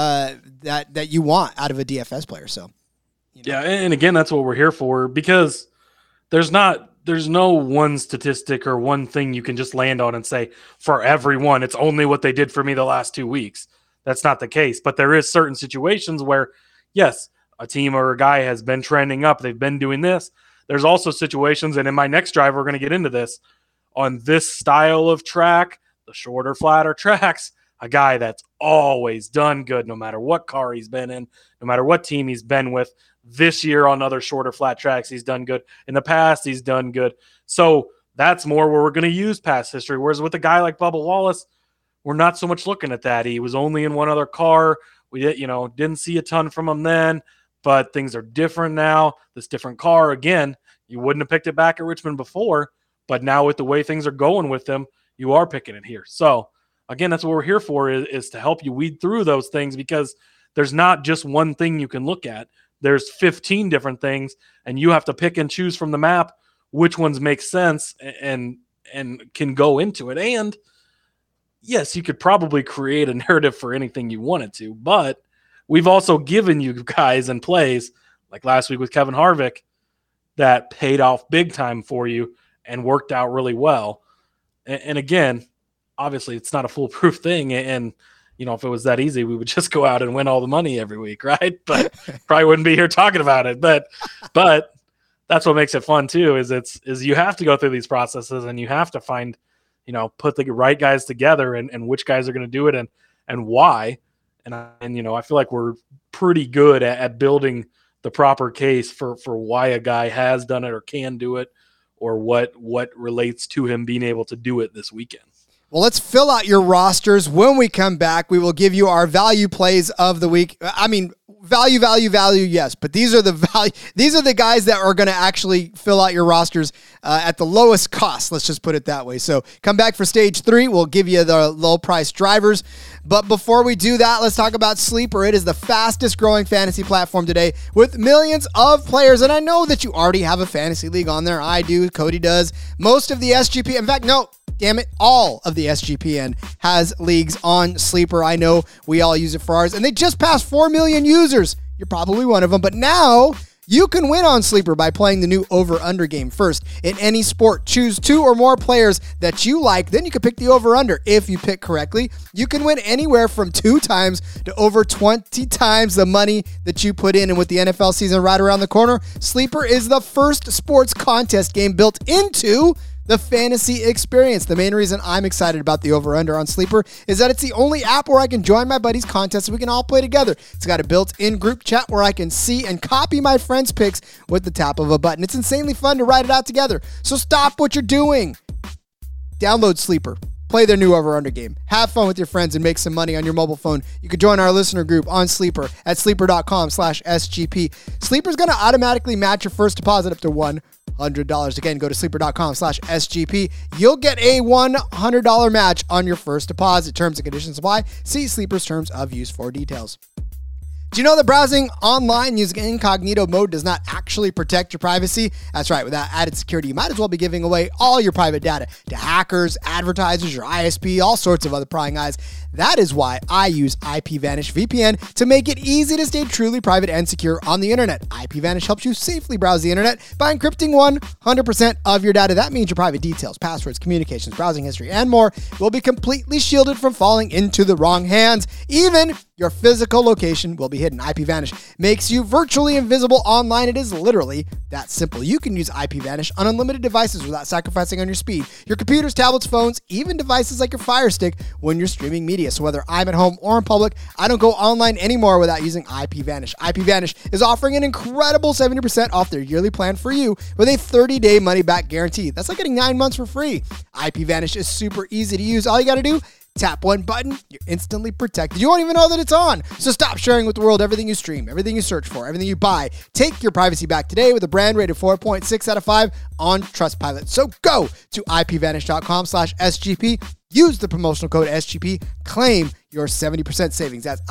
that you want out of a DFS player. So, Yeah, and again, that's what we're here for, because there's no one statistic or one thing you can just land on and say, for everyone, it's only what they did for me the last 2 weeks. That's not the case. But there is certain situations where, yes, a team or a guy has been trending up. They've been doing this. There's also situations, and in my next drive, we're going to get into this, on this style of track, the shorter, flatter tracks, a guy that's always done good no matter what car he's been in, no matter what team he's been with. This year on other shorter, flat tracks, he's done good. In the past, he's done good. So that's more where we're going to use past history. Whereas with a guy like Bubba Wallace, we're not so much looking at that. He was only in one other car. We didn't see a ton from him then, but things are different now. This different car, again, you wouldn't have picked it back at Richmond before, but now with the way things are going with them, you are picking it here. So again, that's what we're here for, is to help you weed through those things, because there's not just one thing you can look at. There's 15 different things, and you have to pick and choose from the map which ones make sense and can go into it. And yes, you could probably create a narrative for anything you wanted to, but we've also given you guys and plays, like last week with Kevin Harvick, that paid off big time for you and worked out really well. And again, obviously it's not a foolproof thing. And, if it was that easy, we would just go out and win all the money every week, right? But probably wouldn't be here talking about it. But that's what makes it fun too. Is you have to go through these processes and you have to find, put the right guys together and which guys are going to do it and why. And I feel like we're pretty good at building the proper case for why a guy has done it or can do it, or what relates to him being able to do it this weekend. Well, let's fill out your rosters. When we come back, we will give you our value plays of the week. I mean, value, yes, but these are the guys that are going to actually fill out your rosters at the lowest cost. Let's just put it that way. So come back for stage 3. We'll give you the low price drivers. But before we do that, let's talk about Sleeper. It is the fastest growing fantasy platform today with millions of players. And I know that you already have a fantasy league on there. I do. Cody does. Most of the SGP, in fact, no, damn it, all of the SGPN has leagues on Sleeper. I know we all use it for ours, and they just passed 4 million users. You're probably one of them, but now you can win on Sleeper by playing the new over-under game first. In any sport, choose 2 or more players that you like, then you can pick the over-under. If you pick correctly, you can win anywhere from 2 times to over 20 times the money that you put in. And with the NFL season right around the corner, Sleeper is the first sports contest game built into the fantasy experience. The main reason I'm excited about the over-under on Sleeper is that it's the only app where I can join my buddies' contests so we can all play together. It's got a built-in group chat where I can see and copy my friends' picks with the tap of a button. It's insanely fun to write it out together. So stop what you're doing. Download Sleeper. Play their new over-under game. Have fun with your friends and make some money on your mobile phone. You can join our listener group on Sleeper at sleeper.com/SGP. Sleeper's going to automatically match your first deposit up to $100. Again, go to sleeper.com/SGP. You'll get a $100 match on your first deposit. Terms and conditions apply. See Sleeper's terms of use for details. Do you know that browsing online using incognito mode does not actually protect your privacy? That's right. Without added security, you might as well be giving away all your private data to hackers, advertisers, your ISP, all sorts of other prying eyes. That is why I use IPVanish VPN to make it easy to stay truly private and secure on the internet. IPVanish helps you safely browse the internet by encrypting 100% of your data. That means your private details, passwords, communications, browsing history, and more will be completely shielded from falling into the wrong hands. Even your physical location will be hidden. IPVanish makes you virtually invisible online. It is literally that simple. You can use IPVanish on unlimited devices without sacrificing on your speed. Your computers, tablets, phones, even devices like your Fire Stick when you're streaming media. So whether I'm at home or in public, I don't go online anymore without using IPVanish. IPVanish is offering an incredible 70% off their yearly plan for you with a 30-day money-back guarantee. That's like getting 9 months for free. IPVanish is super easy to use. All you got to do, tap one button, you're instantly protected. You won't even know that it's on. So stop sharing with the world everything you stream, everything you search for, everything you buy. Take your privacy back today with a brand rated 4.6 out of 5 on Trustpilot. So go to IPVanish.com/SGP. Use the promotional code SGP. Claim your 70% savings. That's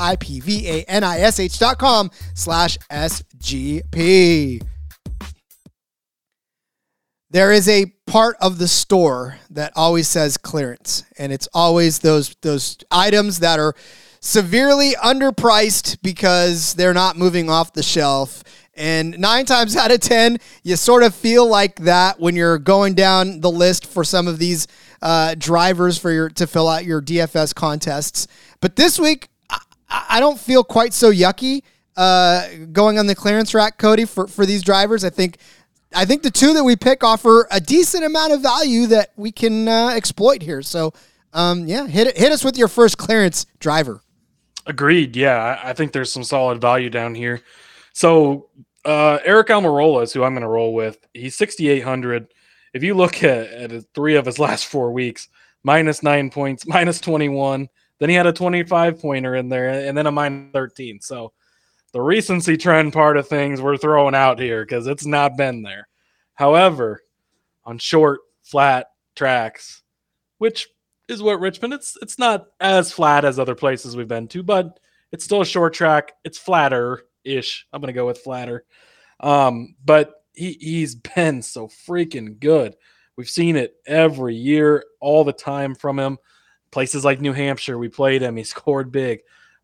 IPVanish.com/SGP. There is a part of the store that always says clearance, and it's always those items that are severely underpriced because they're not moving off the shelf. And 9 times out of 10, you sort of feel like that when you're going down the list for some of these drivers to fill out your DFS contests. But this week, I don't feel quite so yucky going on the clearance rack, Cody, for these drivers. I think the 2 that we pick offer a decent amount of value that we can exploit here. So, hit us with your first clearance driver. Agreed. Yeah, I think there's some solid value down here. So, Eric Almirola is who I'm going to roll with. He's 6,800. If you look at 3 of his last 4 weeks, -9 points, -21. Then he had a 25-pointer in there, and then a -13. So, the recency trend part of things we're throwing out here because it's not been there. However, on short, flat tracks, which is what Richmond, it's not as flat as other places we've been to, but it's still a short track. It's flatter-ish. I'm going to go with flatter. But he's been so freaking good. We've seen it every year, all the time from him. Places like New Hampshire, we played him. He scored big.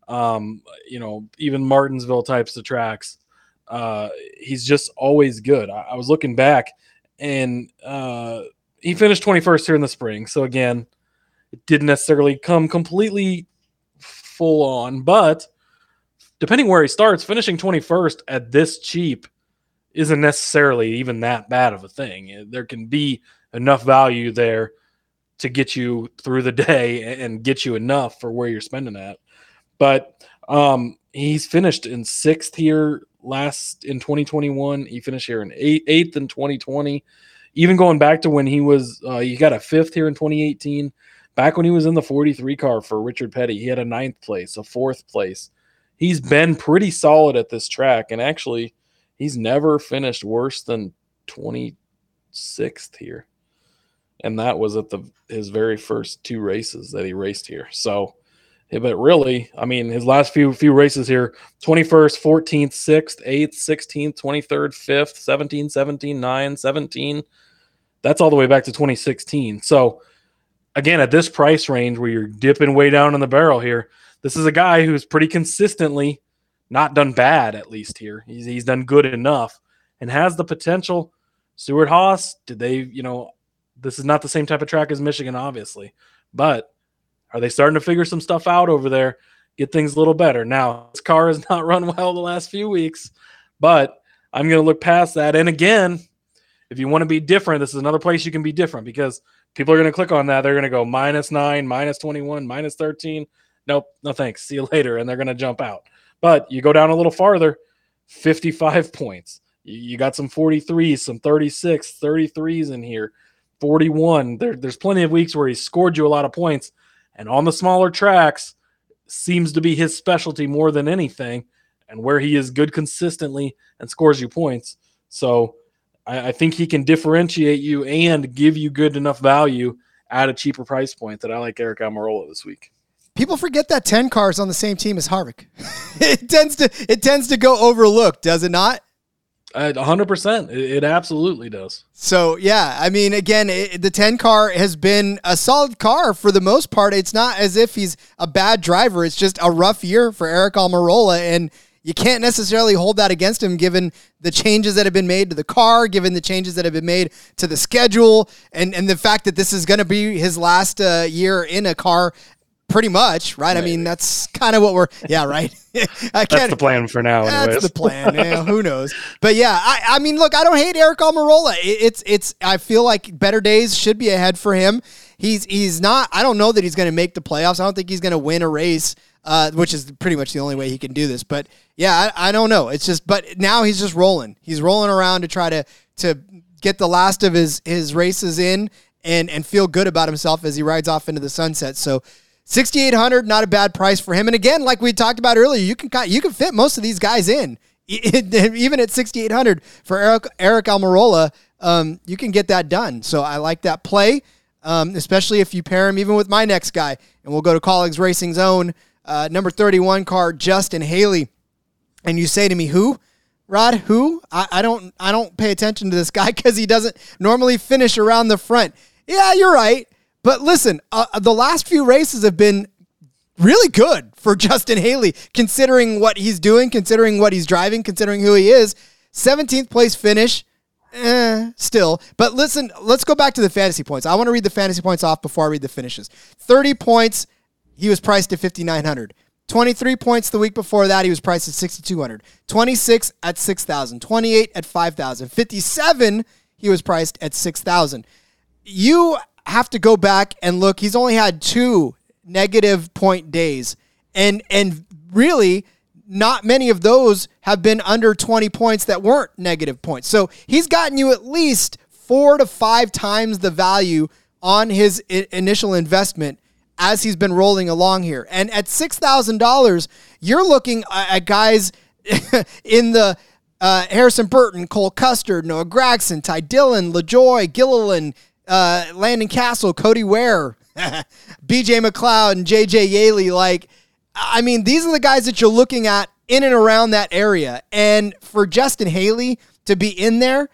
Even Martinsville types of tracks. He's just always good. I was looking back, and he finished 21st here in the spring. So again, it didn't necessarily come completely full on, but depending where he starts, finishing 21st at this cheap isn't necessarily even that bad of a thing. There can be enough value there to get you through the day and get you enough for where you're spending at. But he's finished in 6th here in 2021. He finished here in 8th in 2020. Even going back to when he was, he got a 5th here in 2018. Back when he was in the 43 car for Richard Petty, he had a 9th place, a 4th place. He's been pretty solid at this track, and actually, he's never finished worse than 26th here. And that was at his very first 2 races that he raced here. So, but really, I mean, his last few races here, 21st, 14th, 6th, 8th, 16th, 23rd, 5th, 17, 17, 9, 17. That's all the way back to 2016. So, again, at this price range where you're dipping way down in the barrel here, this is a guy who's pretty consistently not done bad, at least here. He's done good enough and has the potential. Stewart-Haas, this is not the same type of track as Michigan, obviously, but are they starting to figure some stuff out over there, get things a little better? Now, this car has not run well the last few weeks, but I'm going to look past that. And again, if you want to be different, this is another place you can be different, because people are going to click on that. They're going to go -9, -21, -13. Nope, no thanks. See you later. And they're going to jump out. But you go down a little farther, 55 points. You got some 43s, some 36, 33s in here, 41. There's plenty of weeks where he scored you a lot of points. And on the smaller tracks seems to be his specialty more than anything, and where he is good consistently and scores you points. So I think he can differentiate you and give you good enough value at a cheaper price point that I like Aric Almirola this week. People forget that 10 cars on the same team as Harvick. It tends to go overlooked, does it not? 100%. It absolutely does. So, yeah, I mean, again, the 10 car has been a solid car for the most part. It's not as if he's a bad driver. It's just a rough year for Aric Almirola, and you can't necessarily hold that against him given the changes that have been made to the car, given the changes that have been made to the schedule, and the fact that this is going to be his last year in a car. Pretty much, right? Maybe. I mean, that's kind of what we're, yeah, right? That's the plan for now, anyways. That's the plan. Who knows? But yeah, I mean, look, I don't hate Aric Almirola. I feel like better days should be ahead for him. He's not, I don't know that he's going to make the playoffs. I don't think he's going to win a race, which is pretty much the only way he can do this. But yeah, I don't know. It's just, but now he's just rolling. He's rolling around to try to get the last of his races in and feel good about himself as he rides off into the sunset. So, $6,800, not a bad price for him. And again, like we talked about earlier, you can fit most of these guys in. Even at $6,800 for Aric Almirola, you can get that done. So I like that play, especially if you pair him even with my next guy. And we'll go to Colleagues Racing's own number 31 car, Justin Haley. And you say to me, who? Rod, who? I don't pay attention to this guy because he doesn't normally finish around the front. Yeah, you're right. But listen, the last few races have been really good for Justin Haley, considering what he's doing, considering what he's driving, considering who he is. 17th place finish, still. But listen, let's go back to the fantasy points. I want to read the fantasy points off before I read the finishes. 30 points, he was priced at $5,900. 23 points the week before that, he was priced at $6,200. 26 at $6,000. 28 at $5,000. 57, he was priced at $6,000. You have to go back and look. He's only had 2 negative point days, and really not many of those have been under 20 points that weren't negative points. So he's gotten you at least 4 to 5 times the value on his initial investment as he's been rolling along here. And at $6,000, you're looking at guys in the Harrison Burton, Cole Custer, Noah Gragson, Ty Dillon, LaJoie, Gilliland, Landon Castle, Cody Ware, BJ McLeod, and JJ Yaley. Like, I mean, these are the guys that you're looking at in and around that area. And for Justin Haley to be in there,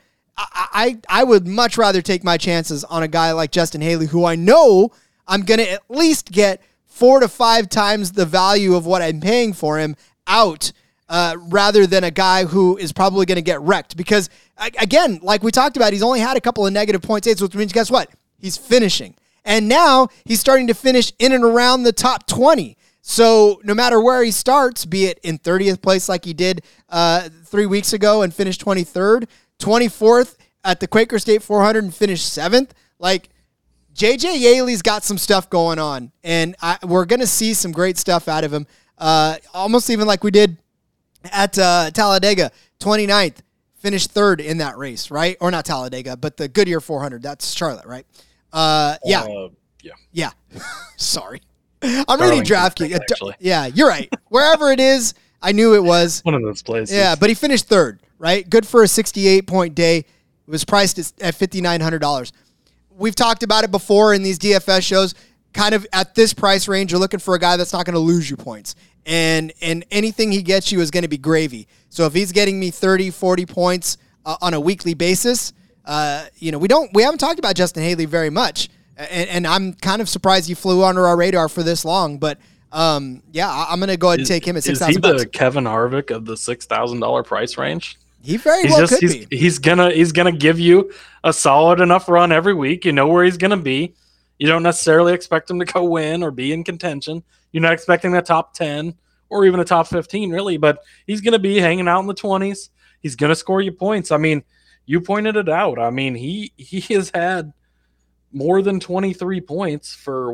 I would much rather take my chances on a guy like Justin Haley, who I know I'm going to at least get 4 to 5 times the value of what I'm paying for him out, rather than a guy who is probably going to get wrecked. Because, again, like we talked about, he's only had a couple of negative points, which means, guess what? He's finishing. And now he's starting to finish in and around the top 20. So no matter where he starts, be it in 30th place like he did 3 weeks ago and finished 23rd, 24th at the Quaker State 400 and finished 7th, like JJ Yaley's got some stuff going on, and we're going to see some great stuff out of him, almost even like we did at Talladega, 29th, finished 3rd in that race, right? Or not Talladega, but the Goodyear 400. That's Charlotte, right? Yeah. Sorry. I'm reading DraftKings. Yeah, you're right. Wherever it is, I knew it was. One of those places. Yeah, but he finished 3rd, right? Good for a 68-point day. It was priced at $5,900. We've talked about it before in these DFS shows. Kind of at this price range, you're looking for a guy that's not going to lose you points. And anything he gets you is going to be gravy. So if he's getting me 30, 40 points on a weekly basis, we haven't talked about Justin Haley very much. And I'm kind of surprised he flew under our radar for this long. But, I'm going to go ahead and take him at $6,000. Is he the Kevin Harvick of the $6,000 price range? He very well could be. He's gonna give you a solid enough run every week. You know where he's gonna be. You don't necessarily expect him to go win or be in contention. You're not expecting the top 10 or even a top 15, really. But he's going to be hanging out in the 20s. He's going to score you points. I mean, you pointed it out. I mean, he has had more than 23 points for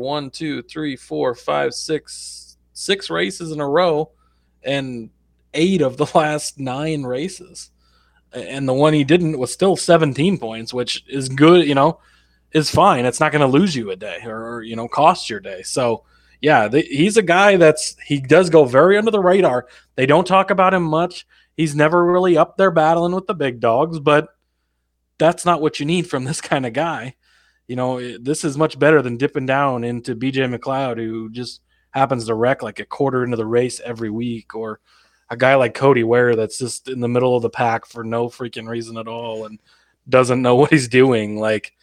6 races in a row, and 8 of the last 9 races. And the one he didn't was still 17 points, which is good, is fine. It's not going to lose you a day or cost your day. So, yeah, he's a guy he does go very under the radar. They don't talk about him much. He's never really up there battling with the big dogs, but that's not what you need from this kind of guy. This is much better than dipping down into BJ McLeod, who just happens to wreck like a quarter into the race every week, or a guy like Cody Ware that's just in the middle of the pack for no freaking reason at all and doesn't know what he's doing. Like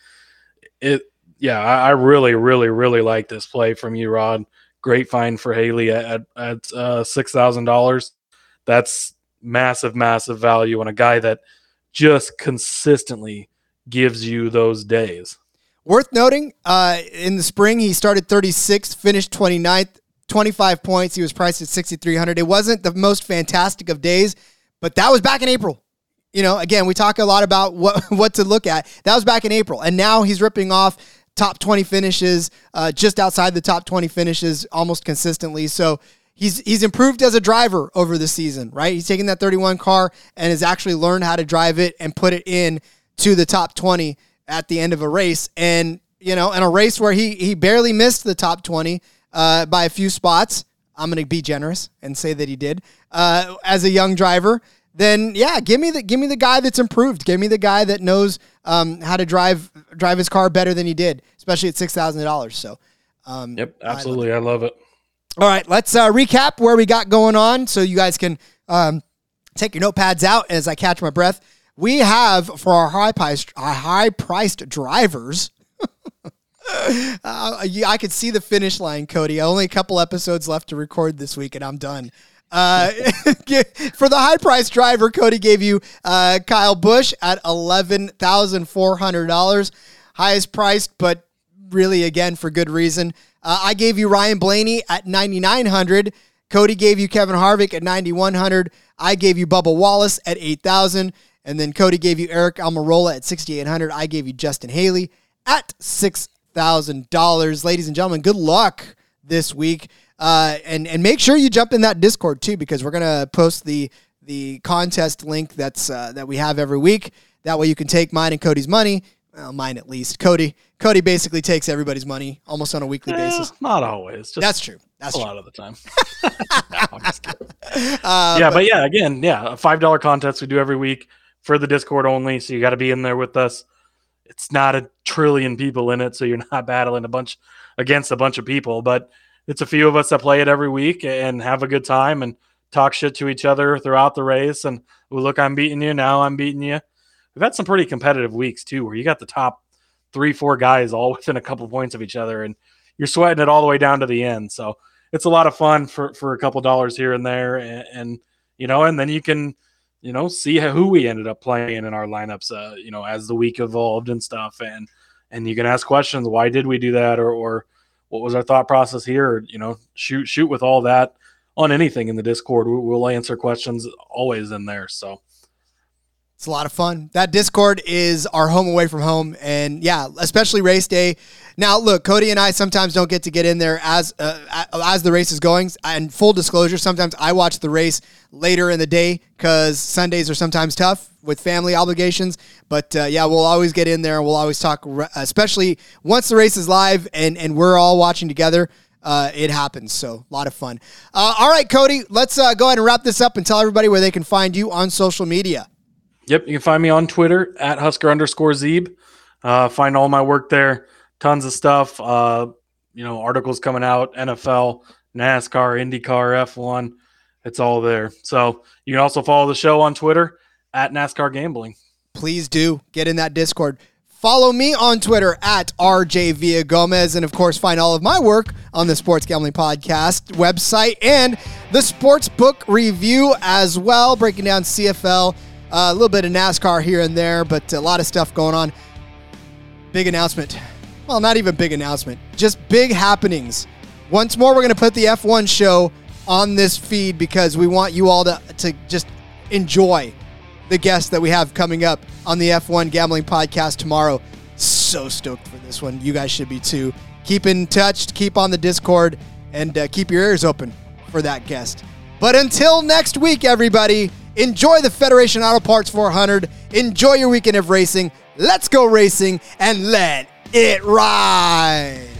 I really, really, really like this play from you, Rod. Great find for Haley at $6,000. That's massive, massive value on a guy that just consistently gives you those days. Worth noting, in the spring, he started 36th, finished 29th, 25 points. He was priced at $6,300. It wasn't the most fantastic of days, but that was back in April. Again, we talk a lot about what to look at. That was back in April, and now he's ripping off top 20 finishes, just outside the top 20 finishes almost consistently. So he's improved as a driver over the season, right? He's taken that 31 car and has actually learned how to drive it and put it in to the top 20 at the end of a race. And, in a race where he barely missed the top 20 by a few spots, I'm going to be generous and say that he did, as a young driver, then give me the guy that's improved. Give me the guy that knows how to drive his car better than he did, especially at $6,000. So, yep, absolutely, I love it. All right, let's recap where we got going on, so you guys can take your notepads out as I catch my breath. We have for our high-priced drivers. I could see the finish line, Cody. Only a couple episodes left to record this week, and I'm done. For the high-priced driver, Cody gave you Kyle Busch at $11,400. Highest priced, but really, again, for good reason. I gave you Ryan Blaney at $9,900. Cody gave you Kevin Harvick at $9,100. I gave you Bubba Wallace at $8,000. And then Cody gave you Eric Almirola at $6,800. I gave you Justin Haley at $6,000. Ladies and gentlemen, good luck this week. And make sure you jump in that Discord too, because we're going to post the contest link that we have every week. That way you can take mine and Cody's money. Well, mine at least. Cody basically takes everybody's money almost on a weekly basis. Not always. That's true. That's a true. lot of the time. No, I'm just kidding. A $5 contest we do every week for the Discord only. So you got to be in there with us. It's not a trillion people in it, so you're not battling against a bunch of people, but it's a few of us that play it every week and have a good time and talk shit to each other throughout the race. And look, I'm beating you. Now I'm beating you. We've had some pretty competitive weeks too, where you got the top 3-4 guys all within a couple points of each other, and you're sweating it all the way down to the end. So it's a lot of fun for a couple dollars here and there. And then you can, see who we ended up playing in our lineups, as the week evolved and stuff. And you can ask questions. Why did we do that? Or what was our thought process here? Or, shoot with all that on anything in the Discord. We'll answer questions always in there. So it's a lot of fun. That Discord is our home away from home. And yeah, especially race day. Now, look, Cody and I sometimes don't get in there as the race is going. And full disclosure, sometimes I watch the race later in the day because Sundays are sometimes tough with family obligations. But yeah, we'll always get in there and we'll always talk, especially once the race is live and we're all watching together. It happens. So a lot of fun. All right, Cody, let's go ahead and wrap this up and tell everybody where they can find you on social media. Yep, you can find me on Twitter at Husker_Zeeb. Find all my work there. Tons of stuff. Articles coming out, NFL, NASCAR, IndyCar, F1. It's all there. So you can also follow the show on Twitter at NASCAR Gambling. Please do get in that Discord. Follow me on Twitter at RJ Villagomez, and of course find all of my work on the Sports Gambling Podcast website and the Sportsbook Review as well, breaking down CFL, a little bit of NASCAR here and there, but a lot of stuff going on. Big announcement. Well, not even big announcement, just big happenings. Once more, we're going to put the F1 show on this feed because we want you all to just enjoy the guests that we have coming up on the F1 Gambling Podcast tomorrow. So stoked for this one. You guys should be too. Keep in touch, keep on the Discord, and keep your ears open for that guest. But until next week, everybody, enjoy the Federation Auto Parts 400. Enjoy your weekend of racing. Let's go racing and let it ride.